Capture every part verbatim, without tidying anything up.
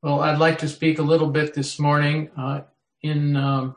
Well, I'd like to speak a little bit this morning uh, in um,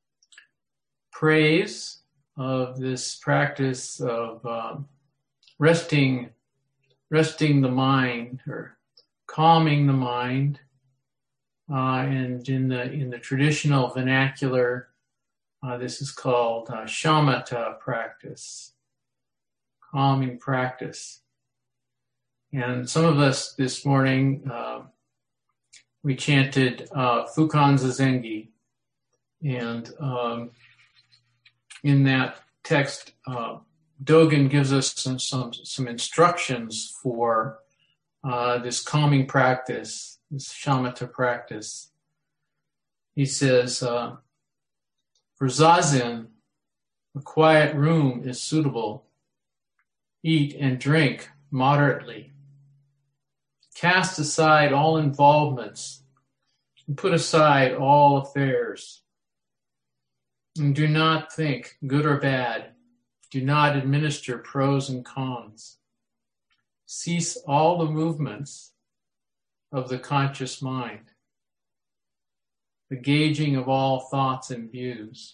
praise of this practice of um, resting, resting the mind or calming the mind, uh, and in the in the traditional vernacular, uh, this is called uh, shamatha practice, calming practice. And some of us this morning. Uh, We chanted uh, Fukan Zazengi, and um, in that text, uh, Dogen gives us some some, some instructions for uh, this calming practice, this shamatha practice. He says, uh, for zazen, a quiet room is suitable. Eat and drink moderately. Cast aside all involvements and put aside all affairs. And do not think, good or bad. Do not administer pros and cons. Cease all the movements of the conscious mind, the gauging of all thoughts and views.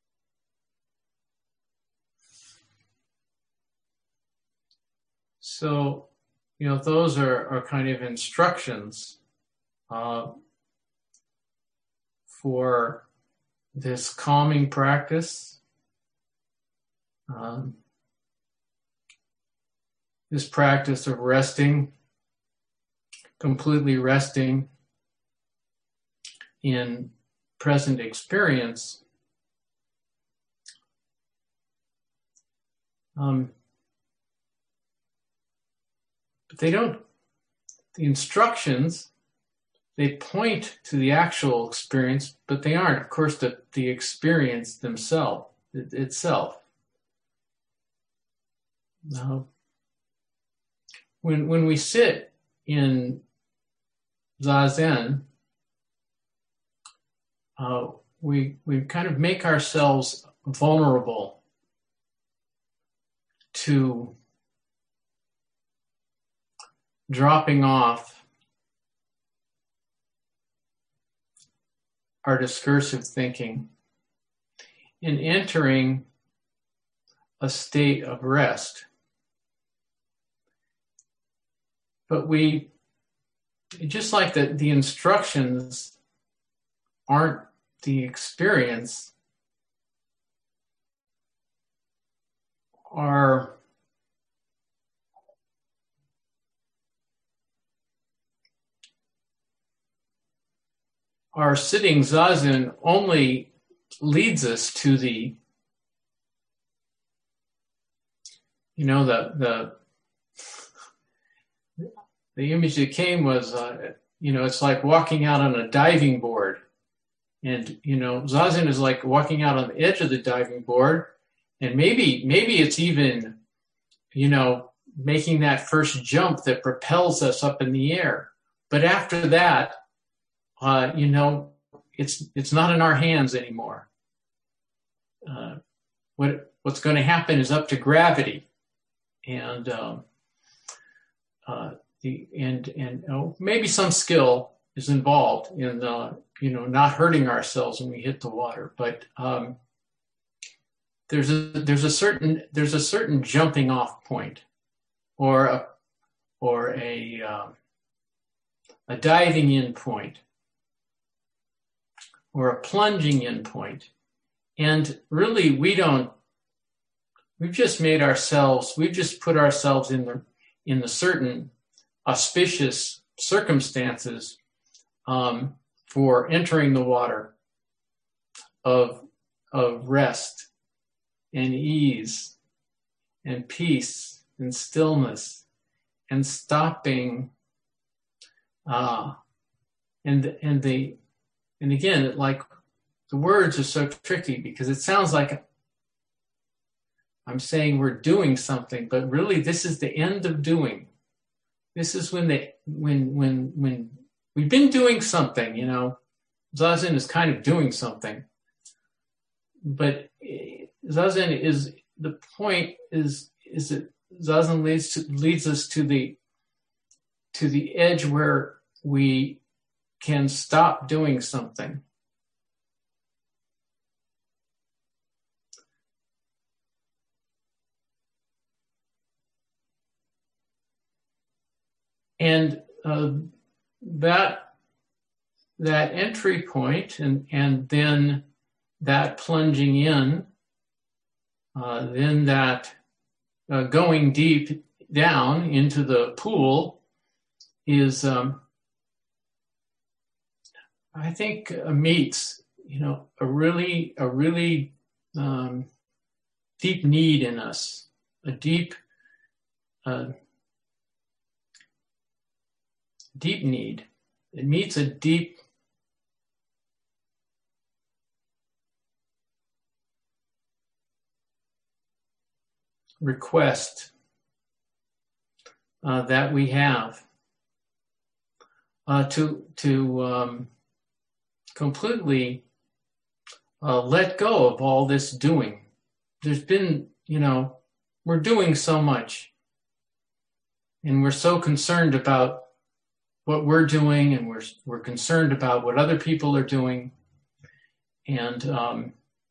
So, you know, those are, are kind of instructions uh, for this calming practice. Um, this practice of resting, completely resting in present experience. Um, But they don't, the instructions, they point to the actual experience, but they aren't, of course, the, the experience themselves, it, itself. Now, when, when we sit in Zazen, uh, we, we kind of make ourselves vulnerable to dropping off our discursive thinking and entering a state of rest. But we, just like the, the instructions aren't the experience, are Our sitting zazen only leads us to the, you know, the the the image that came was, uh, you know, it's like walking out on a diving board, and you know, zazen is like walking out on the edge of the diving board, and maybe maybe it's even, you know, making that first jump that propels us up in the air, but after that. Uh, you know, it's it's not in our hands anymore. Uh, what what's going to happen is up to gravity, and um, uh, the and and oh, maybe some skill is involved in uh, you know not hurting ourselves when we hit the water. But um, there's a there's a certain there's a certain jumping off point, or a or a um, a diving in point. Or a plunging in point. And really, we don't, we've just made ourselves, we've just put ourselves in the, in the certain auspicious circumstances um, for entering the water of, of rest and ease and peace and stillness and stopping uh, and, and the, And again, like the words are so tricky because it sounds like I'm saying we're doing something, but really this is the end of doing. This is when they, when, when, when we've been doing something, you know, Zazen is kind of doing something, but Zazen is, the point is, is that Zazen leads to, leads us to the, to the edge where we can stop doing something. And uh, that that entry point and, and then that plunging in, uh, then that uh, going deep down into the pool is, um, I think, uh, meets, you know, a really, a really um, deep need in us, a deep, uh, deep need. It meets a deep request uh, that we have uh, to to um, completely uh, let go of all this doing. There's been, you know, we're doing so much, and we're so concerned about what we're doing, and we're we're concerned about what other people are doing, and um,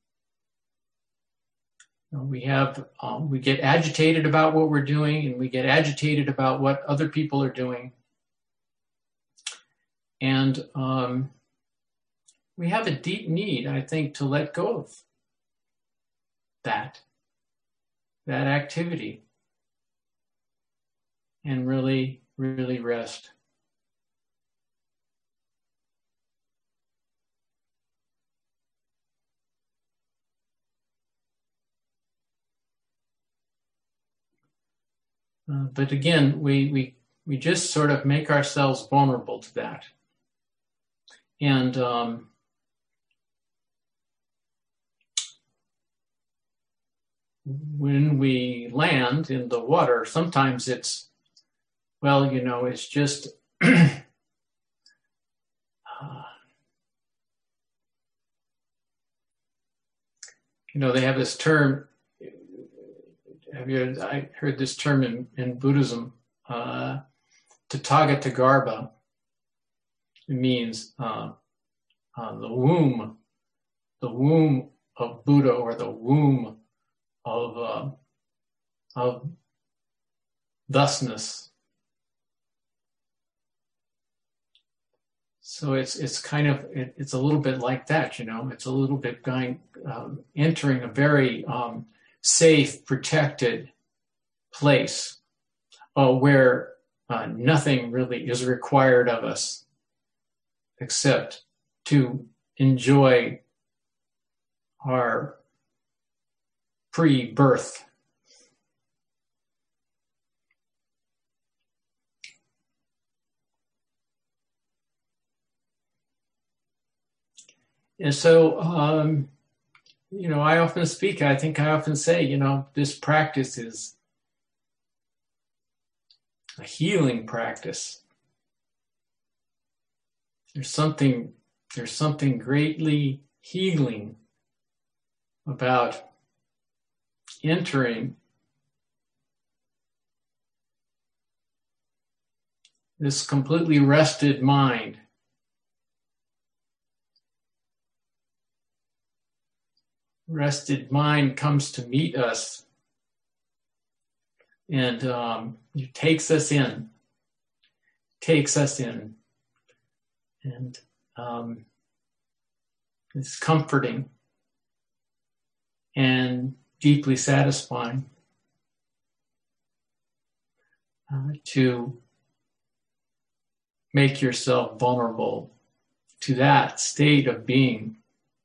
we have um, we get agitated about what we're doing, and we get agitated about what other people are doing, and um, we have a deep need, I think, to let go of that that activity and really, really rest. Uh, but again, we, we we just sort of make ourselves vulnerable to that. And um, when we land in the water, sometimes it's, well, you know, it's just, uh, you know, they have this term, have you, I heard this term in, in Buddhism, uh, Tathagata. It means uh, uh, the womb, the womb of Buddha, or the womb of uh, of thusness. So it's it's kind of it, it's a little bit like that, you know. It's a little bit going um, entering a very um, safe, protected place uh, where uh, nothing really is required of us except to enjoy our pre-birth. And so, um, you know, I often speak, I think I often say, you know, this practice is a healing practice. There's something, there's something greatly healing about entering this completely rested mind. Rested mind comes to meet us and um, it takes us in, takes us in. And um, it's comforting and deeply satisfying uh, to make yourself vulnerable to that state of being.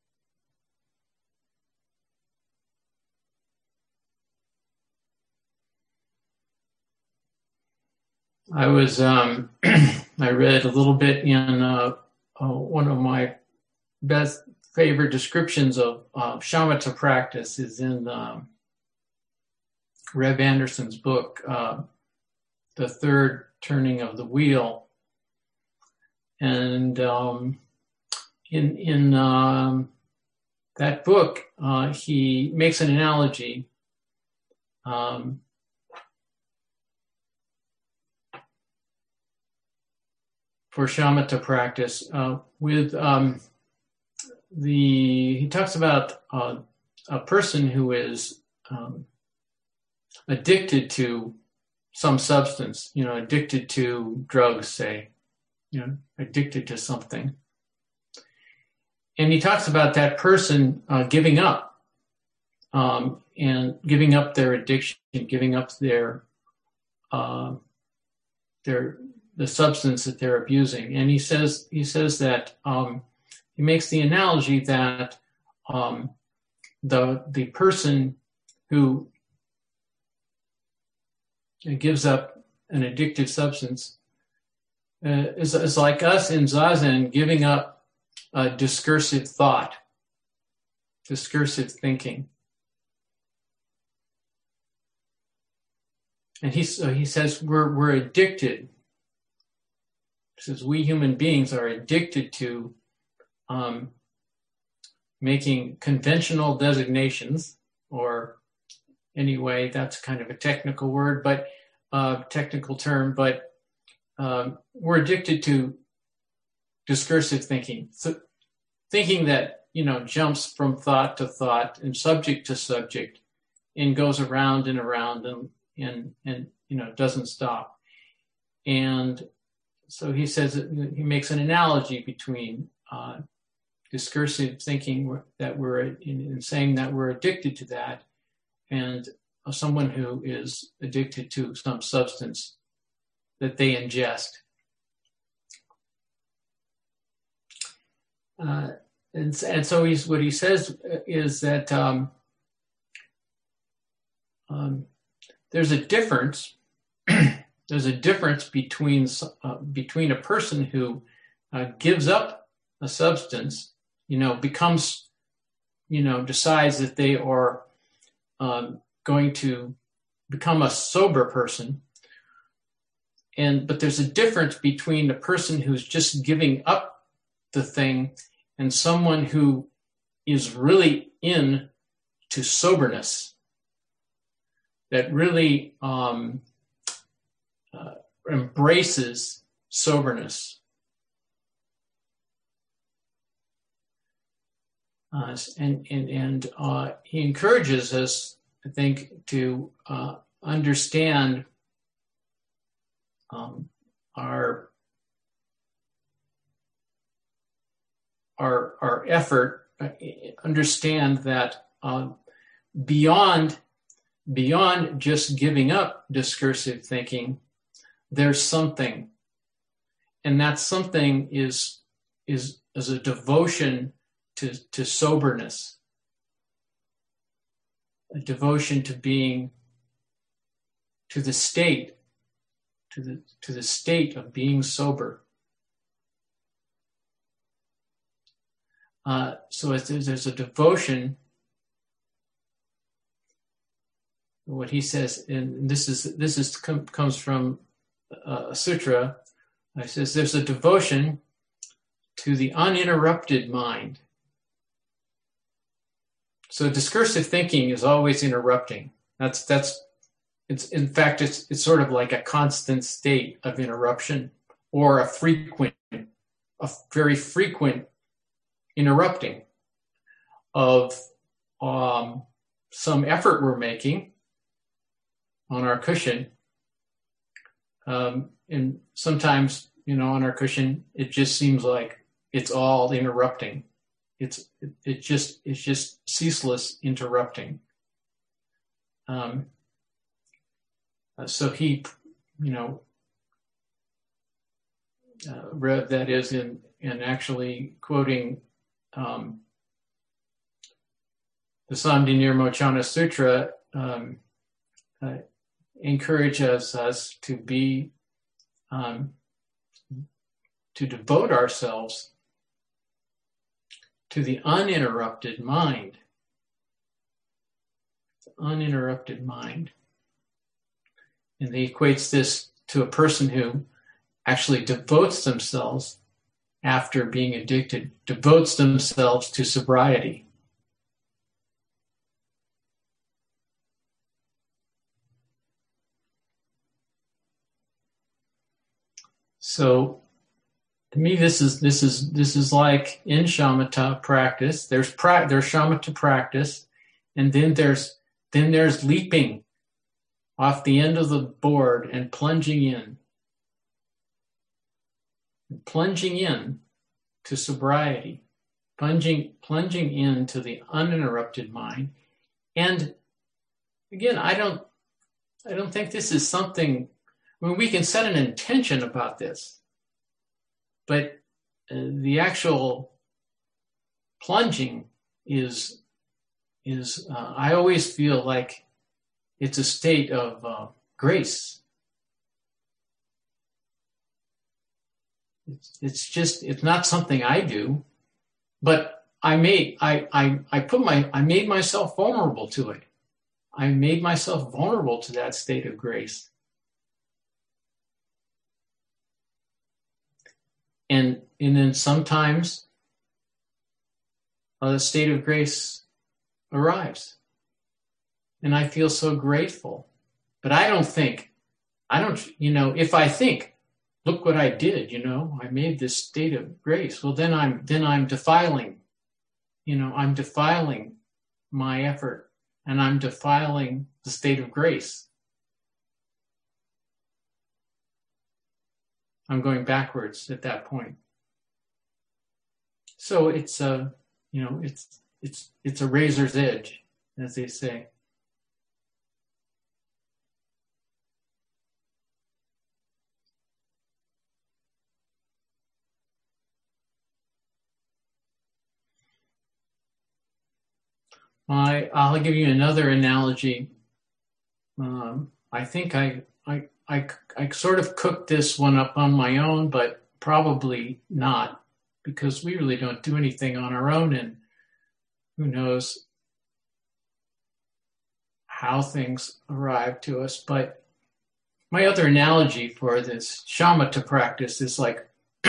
I was, um, I read a little bit in uh, uh, one of my best favorite descriptions of uh, shamatha practice is in um, Reb Anderson's book, uh, The Third Turning of the Wheel. And um, in, in um, that book, uh, he makes an analogy um, for shamatha practice. Uh, with um, the, he talks about uh, a person who is um, addicted to some substance, you know, addicted to drugs, say, you know, addicted to something. And he talks about that person uh, giving up um, and giving up their addiction, giving up their uh, their the substance that they're abusing. And he says he says that um, he makes the analogy that um, the the person who gives up an addictive substance uh, is, is like us in Zazen giving up uh, discursive thought, discursive thinking. And he, so he says we're, we're addicted. He says we human beings are addicted to um, making conventional designations, or anyway, that's kind of a technical word, but uh, technical term, but um, we're addicted to discursive thinking, so thinking that, you know, jumps from thought to thought and subject to subject and goes around and around and, and, and you know, doesn't stop. And so he says, he makes an analogy between uh, discursive thinking that we're, in, in saying that we're addicted to that, and someone who is addicted to some substance that they ingest. Uh, and, and so he's, what he says is that um, um, there's a difference. There's a difference between uh, between a person who uh, gives up a substance, you know, becomes, you know, decides that they are um, going to become a sober person, and but there's a difference between a person who's just giving up the thing and someone who is really in to soberness, that really um, uh, embraces soberness. Uh, and and, and uh, he encourages us, I think, to uh, understand um, our our our effort, uh, understand that uh, beyond beyond just giving up discursive thinking, there's something, and that something is is is a devotion to to soberness, a devotion to being, to the state, to the to the state of being sober. Uh, so as there's, there's a devotion. What he says, and this is this is com, comes from uh, a sutra. He says there's a devotion to the uninterrupted mind. So discursive thinking is always interrupting. That's that's it's in fact it's it's sort of like a constant state of interruption, or a frequent, a very frequent interrupting of um, some effort we're making on our cushion. Um, and sometimes, you know, on our cushion, it just seems like it's all interrupting. It's it, it just it's just ceaseless interrupting. Um, uh, so he, you know, uh, read that is in in actually quoting um, the Samdhinirmochana Sutra, um, uh, encourages us to be um, to devote ourselves to the uninterrupted mind. Uninterrupted mind. And he equates this to a person who actually devotes themselves, after being addicted, devotes themselves to sobriety. So To me, this is this is this is like in shamatha practice. There's pra- there's shamatha practice, and then there's then there's leaping off the end of the board and plunging in, plunging in to sobriety, plunging plunging into the uninterrupted mind. And again, I don't I don't think this is something. I mean, we can set an intention about this. But uh, the actual plunging is, is uh, I always feel like it's a state of uh, grace. It's, it's just, it's not something I do, but I made, I, I, I put my, I made myself vulnerable to it. I made myself vulnerable to that state of grace. And, and then sometimes a state of grace arrives. And I feel so grateful. But I don't think, I don't, you know, if I think, look what I did, you know, I made this state of grace. Well, then I'm, then I'm defiling, you know, I'm defiling my effort and I'm defiling the state of grace. I'm going backwards at that point. So it's a, you know, it's it's it's a razor's edge, as they say. I I'll give you another analogy. Um, I think I I I I sort of cooked this one up on my own, but probably not, because we really don't do anything on our own, and who knows how things arrive to us. But my other analogy for this shamatha practice is like,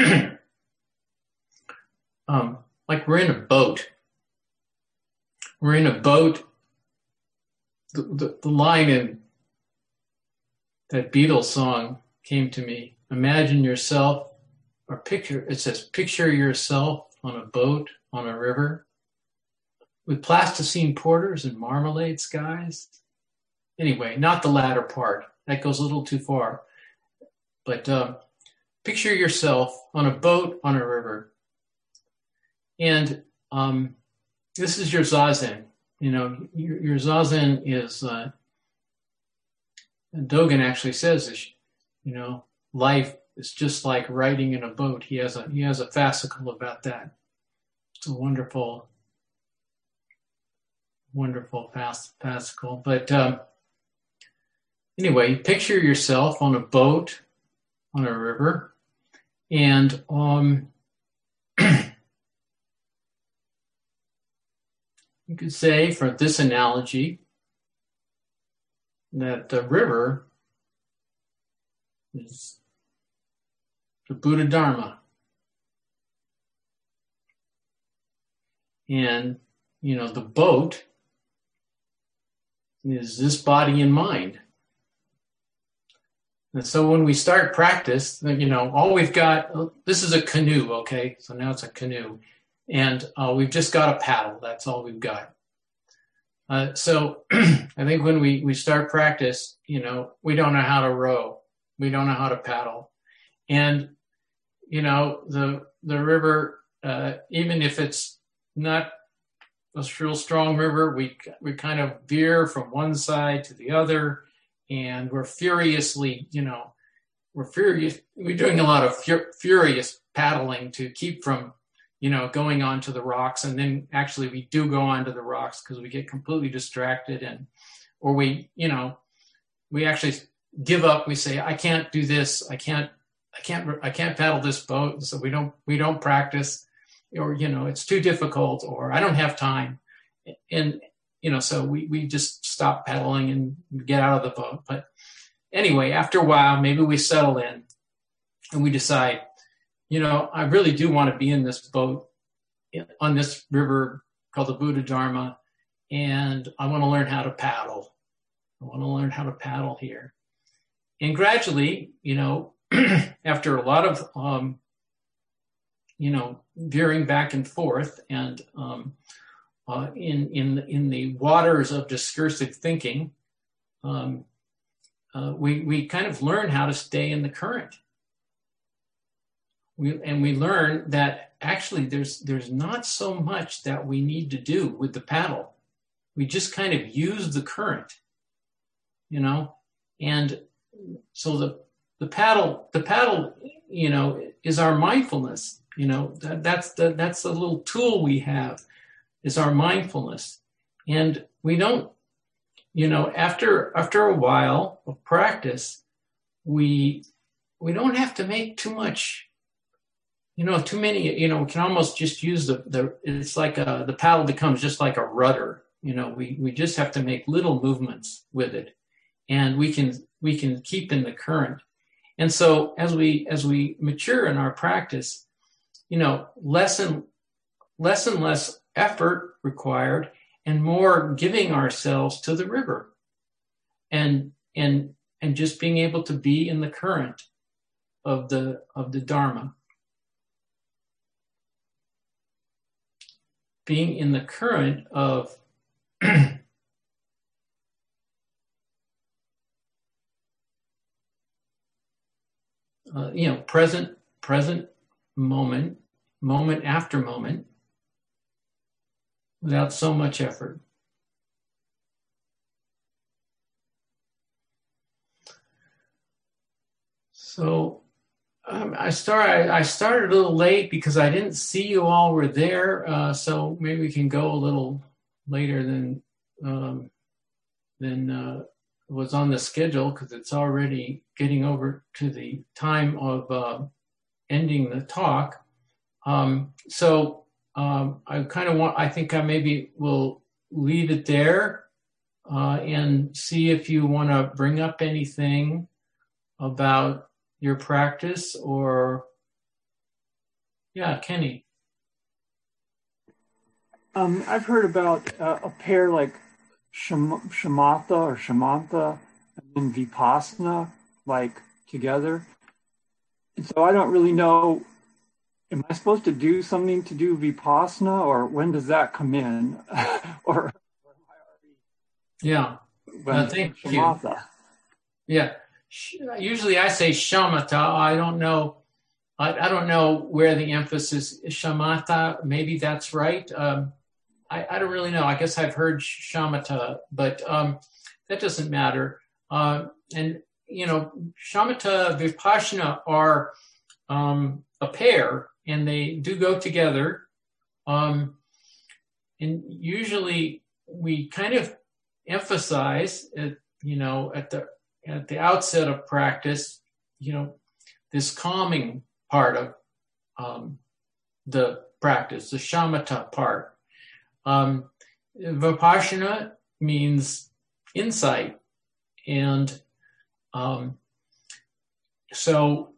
um, like we're in a boat. We're in a boat. The, the, the line in that Beatles song came to me. Imagine yourself, or picture, it says, picture yourself on a boat on a river with plasticine porters and marmalade skies. Anyway, not the latter part. That goes a little too far. But um, picture yourself on a boat on a river. And um, this is your zazen. You know, your, your zazen is, uh, Dogen actually says this, you know, life is just like riding in a boat. He has a, he has a fascicle about that. It's a wonderful, wonderful fascicle. But um, anyway, picture yourself on a boat on a river, and um, you could say, for this analogy, that the river is the Buddha Dharma. And, you know, the boat is this body and mind. And so when we start practice, you know, all we've got, this is a canoe, okay? So now it's a canoe. And uh, we've just got a paddle. That's all we've got. Uh, so I think when we, we start practice, you know, we don't know how to row. We don't know how to paddle. And, you know, the the river, uh, even if it's not a real strong river, we we kind of veer from one side to the other, and we're furiously, you know, we're furious. We're doing a lot of fur- furious paddling to keep from, you know, going onto the rocks. And then actually we do go onto the rocks because we get completely distracted, and, or we, you know, we actually give up. We say, I can't do this. I can't, I can't, I can't paddle this boat. So we don't, we don't practice, or, you know, it's too difficult, or I don't have time. And, you know, so we, we just stop paddling and get out of the boat. But anyway, after a while, maybe we settle in and we decide, you know, I really do want to be in this boat on this river called the Buddha Dharma, and I want to learn how to paddle. I want to learn how to paddle here. And gradually, you know, after a lot of um, you know, veering back and forth, and um, uh, in in in the waters of discursive thinking, um, uh, we we kind of learn how to stay in the current. We and we learn that actually there's there's not so much that we need to do with the paddle. We just kind of use the current, you know, and so the the paddle the paddle, you know, is our mindfulness. You know, that, that's the that's the little tool we have, is our mindfulness. And we don't, you know, after after a while of practice, we we don't have to make too much, you know, too many, you know, we can almost just use the, the it's like a, the paddle becomes just like a rudder. You know, we, we just have to make little movements with it, and we can we can keep in the current. And so as we as we mature in our practice, you know, less and less and less effort required, and more giving ourselves to the river, and and and just being able to be in the current of the of the Dharma. Being in the current of uh, you know, present present moment, moment after moment, without so much effort. So um, I started. I started a little late because I didn't see you all were there. Uh, so maybe we can go a little later than um, than uh, was on the schedule, because it's already getting over to the time of uh, ending the talk. Um, so um, I kind of want. I think I maybe will leave it there uh, and see if you want to bring up anything about your practice, or yeah, Kenny. Um, I've heard about uh, a pair like sham- shamatha or shamantha and then vipassana, like together. And so I don't really know, am I supposed to do something to do vipassana, or when does that come in? or, or yeah, when, uh, thank shamatha. you. Yeah. Usually I say shamatha. I don't know. I, I don't know where the emphasis is. Shamatha. Maybe that's right. Um, I, I don't really know. I guess I've heard shamatha, but um, that doesn't matter. Uh, and you know, shamatha, vipassana are um, a pair, and they do go together. Um, and usually we kind of emphasize, at, you know, at the at the outset of practice, you know, this calming part of um, the practice, the shamatha part. Um, Vipassana means insight. And um, so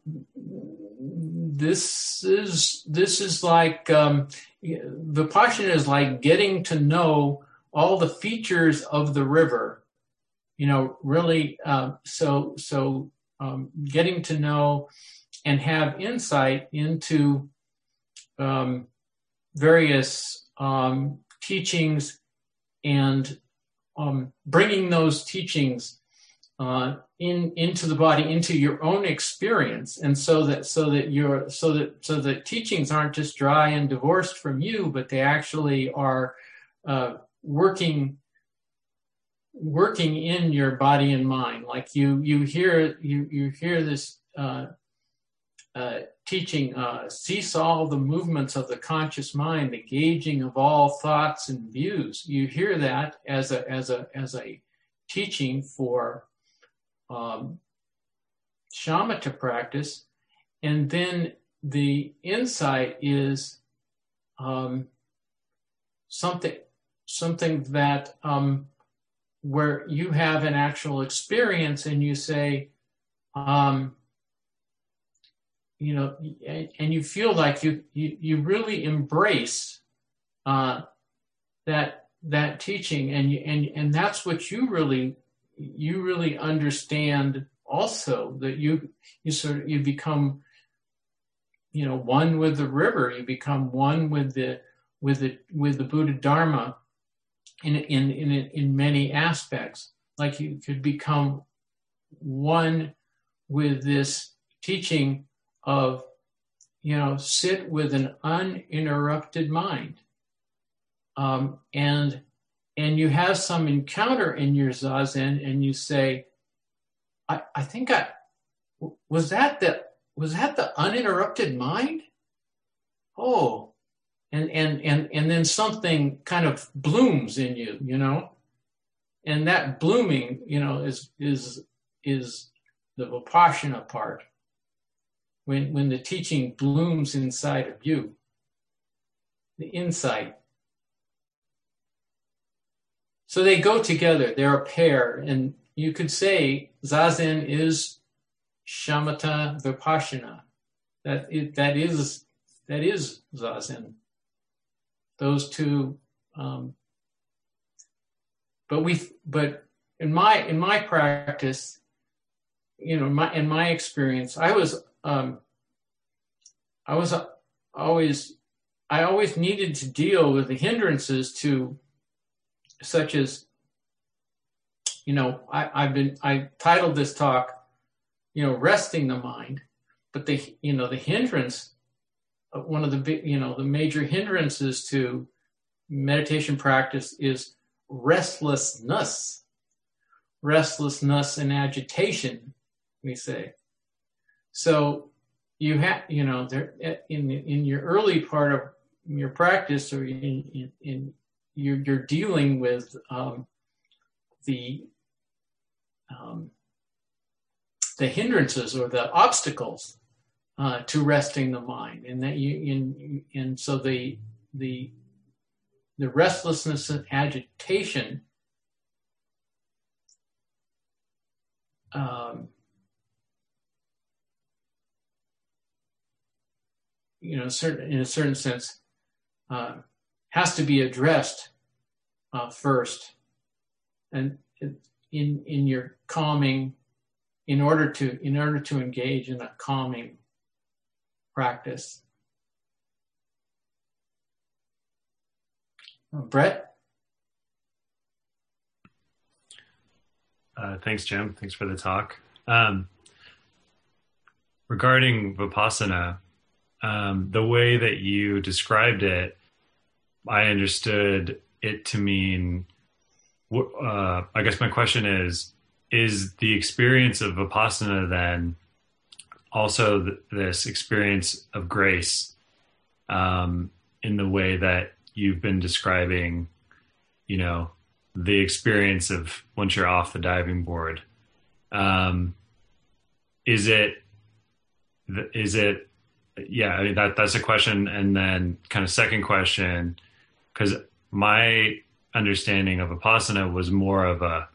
this is, this is like, um, Vipassana is like getting to know all the features of the river. You know, really, uh, so so um, getting to know and have insight into um, various um, teachings, and um, bringing those teachings uh, in into the body, into your own experience, and so that so that you're so that so that teachings aren't just dry and divorced from you, but they actually are uh, working. working in your body and mind. Like you, you hear, you, you hear this uh, uh, teaching, uh, cease all the movements of the conscious mind, the gauging of all thoughts and views. You hear that as a, as a, as a teaching for um, shamatha practice. And then the insight is um, something, something that, um, where you have an actual experience, and you say, um, you know, and you feel like you you, you really embrace uh, that that teaching, and you, and and that's what you really you really understand. Also, that you you sort of you become you know, one with the river. You become one with the with the with the Buddha Dharma in in in in many aspects. Like you could become one with this teaching of, you know, sit with an uninterrupted mind, um, and and you have some encounter in your zazen, and you say, I, I think I was that the was that the uninterrupted mind? Oh, and and and and then something kind of blooms in you, you know, and that blooming, you know, is is is the Vipassana part. When when the teaching blooms inside of you, the insight. So they go together. They're a pair, and you could say Zazen is Shamatha Vipassana. That it, that is that is Zazen. Those two, um, but we but in my in my practice, you know, my in my experience, I was um, I was uh, always I always needed to deal with the hindrances to, such as, you know, I, I've been I titled this talk, you know, resting the mind, but the you know the hindrance, one of the big you know the major hindrances to meditation practice is restlessness, restlessness and agitation, we say. So you have you know there in in your early part of your practice, or in in, in you're, you're dealing with um, the um, the hindrances or the obstacles uh, to resting the mind, and that you in and so the the the restlessness and agitation um, you know certain in a certain sense uh, has to be addressed uh, first, and in in your calming. In order to in order to engage in a calming practice. Uh, Brett? Uh, thanks, Jim. Thanks for the talk. Um, regarding Vipassana, um, the way that you described it, I understood it to mean, uh, I guess my question is, is the experience of Vipassana then also th- this experience of grace um, in the way that you've been describing, you know, the experience of once you're off the diving board? Um, is it, is it, yeah, I mean, that, that's a question. And then kind of second question, because my understanding of Vipassana was more of a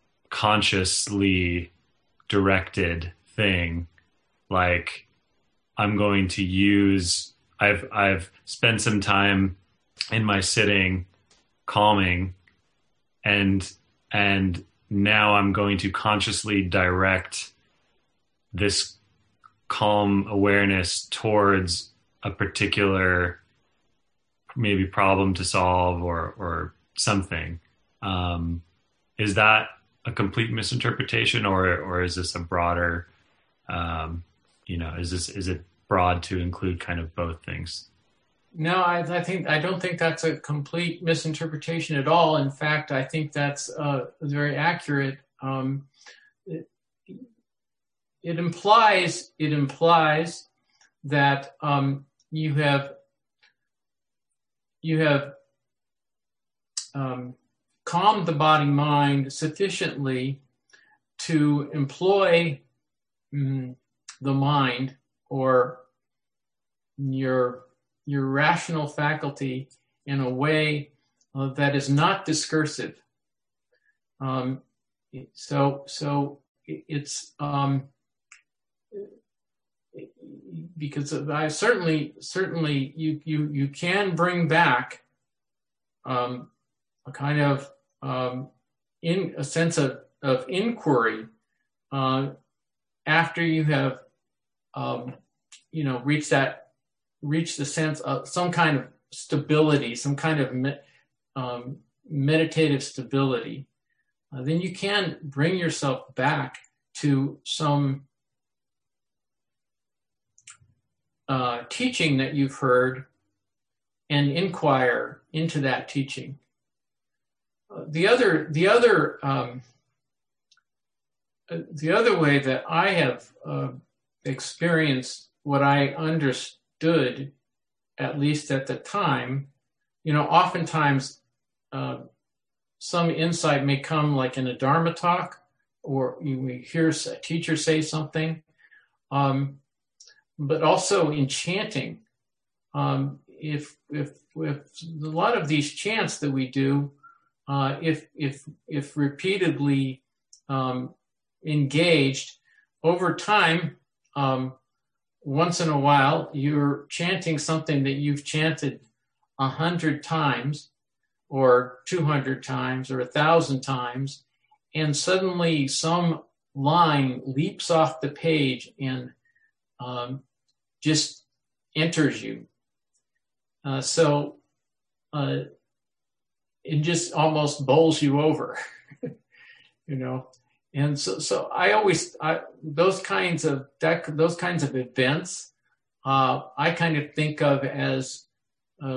consciously directed thing. Like, I'm going to use, I've, I've spent some time in my sitting calming, and, and now I'm going to consciously direct this calm awareness towards a particular maybe problem to solve or, or something. Um, is that a complete misinterpretation, or or is this a broader, um, you know, is this is it broad to include kind of both things? No, I, I think I don't think that's a complete misinterpretation at all. In fact, I think that's uh, very accurate. Um, it, it implies it implies that um, you have you have um, calmed the body mind sufficiently to employ mm, the mind, or your your rational faculty, in a way uh, that is not discursive. Um, so so it's um, because I certainly certainly you you you can bring back um, a kind of um, in a sense of, of inquiry uh, after you have um, you know reached that reach the sense of some kind of stability, some kind of me, um, meditative stability, uh, then you can bring yourself back to some uh, teaching that you've heard and inquire into that teaching. Uh, the other, the other, um, uh, the other way that I have uh, experienced what I understood, at least at the time, you know, oftentimes uh, some insight may come like in a Dharma talk, or we hear a teacher say something, um, but also in chanting. Um, if, if, if a lot of these chants that we do, uh, if, if, if repeatedly um, engaged over time, um, once in a while, you're chanting something that you've chanted a hundred times or two hundred times or a thousand times, and suddenly some line leaps off the page and um, just enters you. Uh, so uh, it just almost bowls you over, you know. And so, so I always I, those kinds of that, those kinds of events, uh, I kind of think of as uh,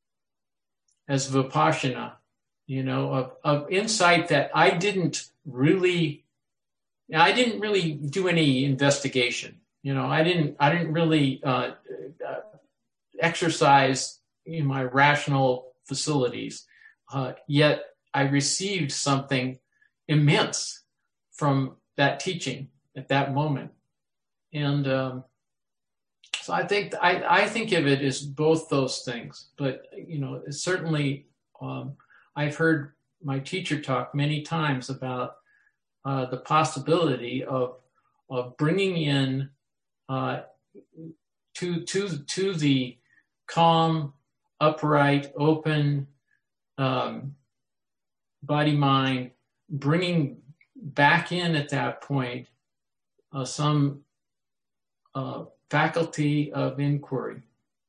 as vipassana, you know, of, of insight that I didn't really, I didn't really do any investigation. You know, I didn't I didn't really uh, uh, exercise in my rational facilities, uh, yet I received something immense from that teaching at that moment. And um, so I think I, I think of it as both those things. But, you know, it's certainly um, I've heard my teacher talk many times about uh, the possibility of of bringing in uh, to to to the calm, upright, open um, body mind, bringing back in at that point uh, some uh, faculty of inquiry.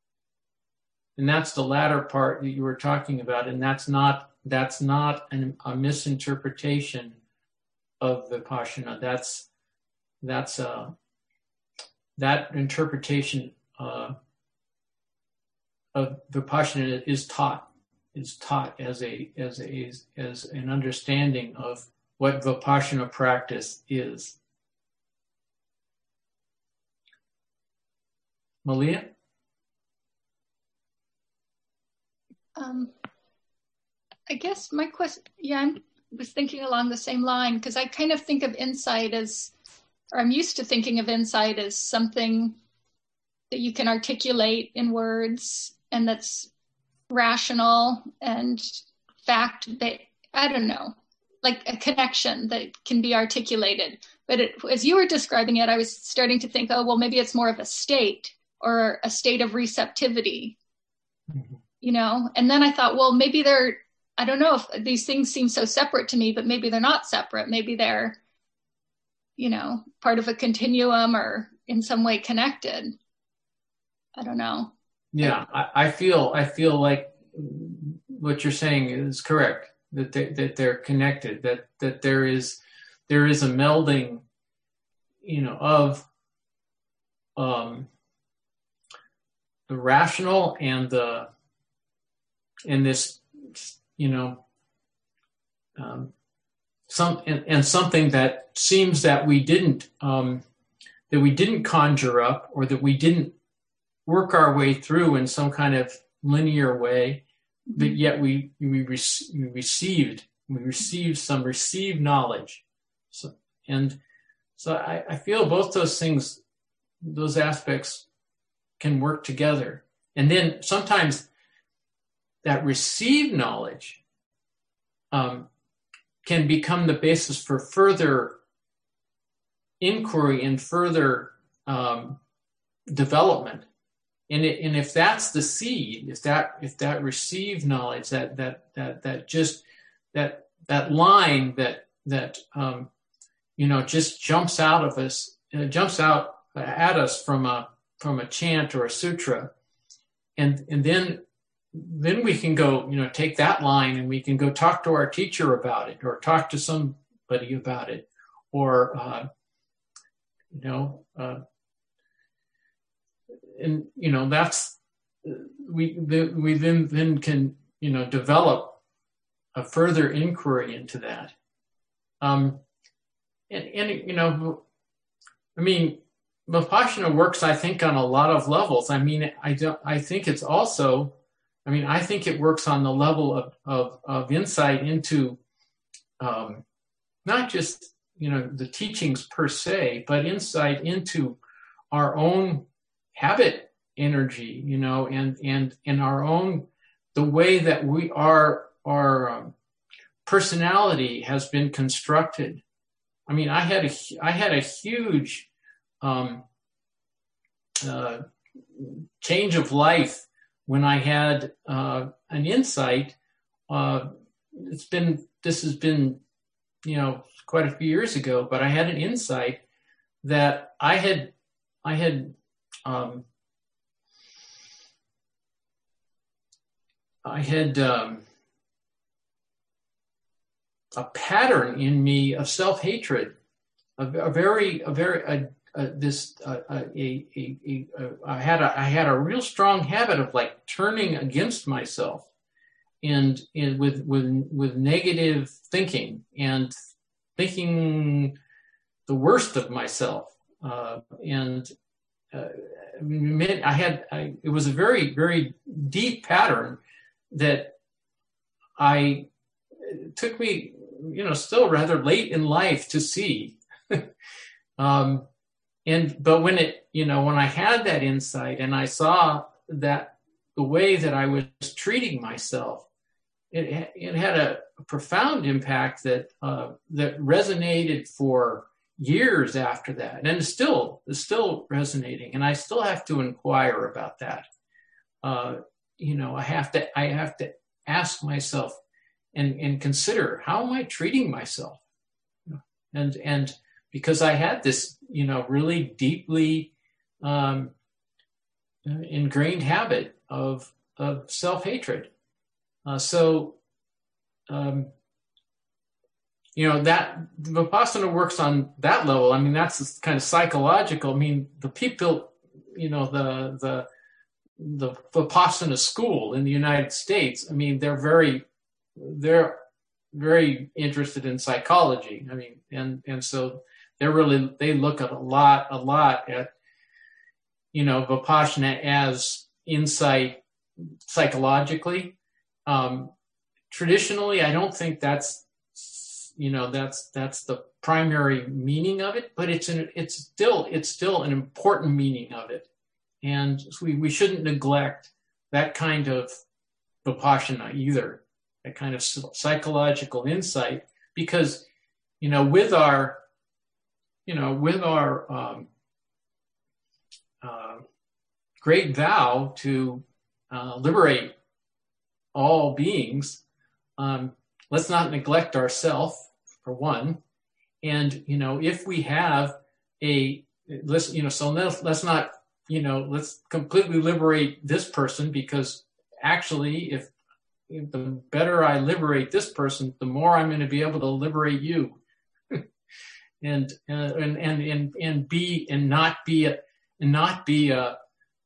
And that's the latter part that you were talking about, and that's not that's not an, a misinterpretation of Vipassana. That's that's uh, that interpretation uh, of Vipassana is taught is taught as a as a as an understanding of what Vipassana practice is. Malia? Um, I guess my question, yeah, I was thinking along the same line, because I kind of think of insight as, or I'm used to thinking of insight as something that you can articulate in words and that's rational and fact-based. I don't know, like a connection that can be articulated. But it, as you were describing it, I was starting to think, oh, well, maybe it's more of a state or a state of receptivity, mm-hmm. you know? And then I thought, well, maybe they're, I don't know if these things seem so separate to me, but maybe they're not separate. Maybe they're, you know, part of a continuum or in some way connected. I don't know. Yeah, I, I feel, I feel like what you're saying is correct. That they, that they're connected, that that there is there is a melding, you know, of um, the rational and the and this, you know, um, some and, and something that seems that we didn't um, that we didn't conjure up, or that we didn't work our way through in some kind of linear way. But yet we we, rec- we received we received some received knowledge, so and so I, I feel both those things, those aspects, can work together. And then sometimes that received knowledge um, can become the basis for further inquiry and further um, development. And, it, and if that's the seed, if that if that received knowledge, that that that that just that that line that that um, you know just jumps out of us, uh, jumps out at us from a from a chant or a sutra, and and then then we can go, you know, take that line and we can go talk to our teacher about it, or talk to somebody about it, or uh, you know, uh, and you know that's we we then then can, you know, develop a further inquiry into that. Um, and, and you know, I mean, Vipassana works, I think, on a lot of levels. I mean, I don't. I think it's also, I mean, I think it works on the level of of, of insight into um, not just, you know, the teachings per se, but insight into our own habit energy, you know, and and and our own, the way that we are, our um, personality has been constructed. I mean, I had a I had a huge um, uh, change of life when I had uh, an insight. Uh, it's been this has been, you know, quite a few years ago, but I had an insight that I had I had um, I had um, a pattern in me of self-hatred, a, a very, a very, a, a, this, a, a, a, a, a, I had a, I had a real strong habit of like turning against myself, and, and with, with, with negative thinking and thinking the worst of myself, uh, and uh, I had, I, it was a very, very deep pattern that I, it took me, you know, still rather late in life to see. um, and, but when it, you know, when I had that insight and I saw that the way that I was treating myself, it, it had a, a profound impact that, uh, that resonated for years after that. And it's still, it's still resonating. And I still have to inquire about that. Uh, you know, I have to, I have to ask myself, And, and consider, how am I treating myself? And and because I had this, you know, really deeply um, ingrained habit of of self-hatred. Uh, so, um, you know, that Vipassana works on that level. I mean, that's kind of psychological. I mean, the people, you know, the the the Vipassana school in the United States, I mean, they're very they're very interested in psychology. I mean, and, and so they're really, they look at a lot, a lot at, you know, Vipassana as insight psychologically. Um, traditionally, I don't think that's, you know, that's, that's the primary meaning of it, but it's an, it's still, it's still an important meaning of it. And we, we shouldn't neglect that kind of Vipassana either. That kind of psychological insight, because, you know, with our, you know, with our um, uh, great vow to uh, liberate all beings, um, let's not neglect ourselves, for one. And, you know, if we have a, let's, you know, so let's, let's not, you know, let's completely liberate this person, because actually, if the better I liberate this person, the more I'm going to be able to liberate you, and, uh, and and and and be and not be a, and not be a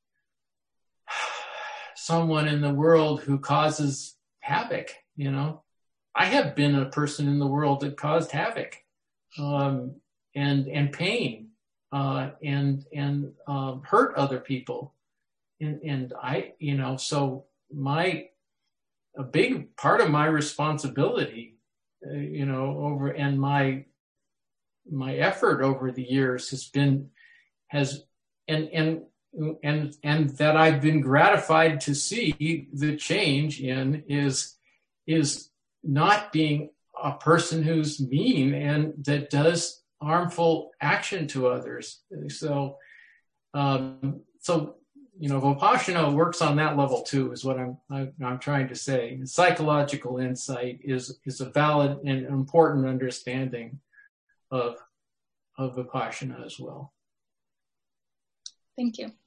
someone in the world who causes havoc. You know, I have been a person in the world that caused havoc, um, and and pain, uh, and and um, hurt other people, and and I, you know, so my. A big part of my responsibility, uh, you know, over and my my effort over the years has been has and and and and that I've been gratified to see the change in is is not being a person who's mean and that does harmful action to others. So, um, so. You know, Vipassana works on that level too, is what I'm I, I'm trying to say. Psychological insight is is a valid and important understanding of of Vipassana as well. Thank you.